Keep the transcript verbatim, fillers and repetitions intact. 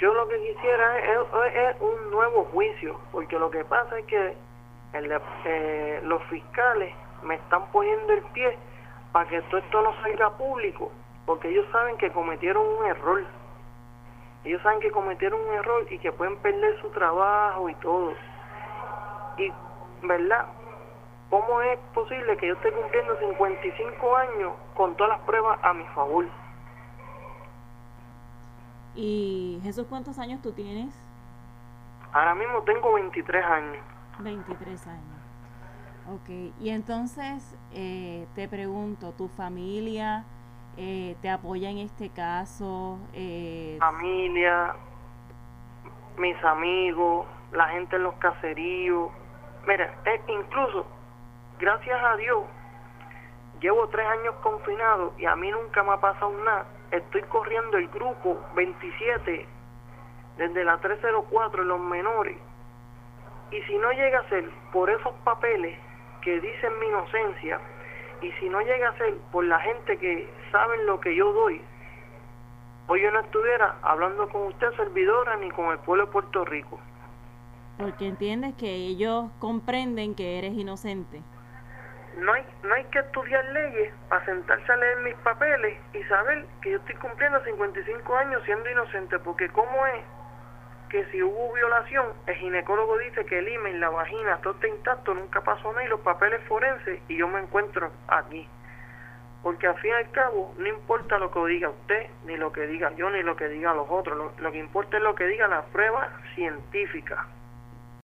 yo lo que quisiera es, es- es un nuevo juicio, porque lo que pasa es que el de- eh, los fiscales me están poniendo el pie para que todo esto no salga público, porque ellos saben que cometieron un error. Ellos saben que cometieron un error y que pueden perder su trabajo y todo. Y, ¿verdad? ¿Cómo es posible que yo esté cumpliendo cincuenta y cinco años con todas las pruebas a mi favor? Y Jesús, ¿cuántos años tú tienes? Ahora mismo tengo veintitrés años. Veintitrés años. Ok, y entonces eh, te pregunto, ¿tu familia eh, te apoya en este caso? Eh, Familia, mis amigos, la gente en los caseríos. Mira, eh, incluso, gracias a Dios, llevo tres años confinado y a mí nunca me ha pasado nada. Estoy corriendo el grupo veintisiete desde la trescientos cuatro en los menores. Y si no llega a ser por esos papeles que dicen mi inocencia, y si no llega a ser por la gente que saben lo que yo doy, hoy yo no estuviera hablando con usted, servidora, ni con el pueblo de Puerto Rico. porque entiendes que ellos comprenden que eres inocente. No hay, no hay que estudiar leyes para sentarse a leer mis papeles y saber que yo estoy cumpliendo cincuenta y cinco años siendo inocente, porque ¿cómo es que si hubo violación, el ginecólogo dice que el himen, la vagina, todo está intacto, nunca pasó nada, y los papeles forenses, y yo me encuentro aquí? Porque al fin y al cabo, no importa lo que diga usted, ni lo que diga yo, ni lo que diga los otros, lo, lo que importa es lo que diga la prueba científica.